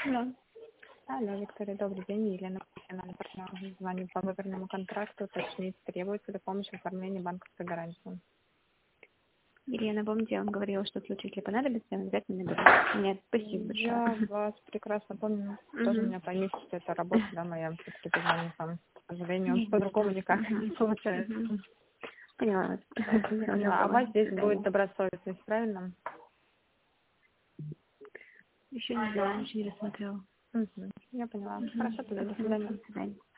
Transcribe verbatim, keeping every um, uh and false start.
Да. Алло, Виктория, добрый день. Елена, профессиональный партнер. Звоню по выбранному контракту, уточнить, требуется ли помощь в оформлении банковской гарантии. Елена, помните, я вам говорила, что в случае, если понадобится, я обязательно наберу. Нет, спасибо большое. Я вас прекрасно помню. Тоже меня поймите, что это работа, да, моя. Все-таки позвоню там. К сожалению, по-другому никак не получается. Поняла вас. Поняла. А у вас здесь будет добросовестность, правильно? Еще не знаю, еще не рассмотрела. Угу. Я поняла. Хорошо, тогда до свидания. До свидания.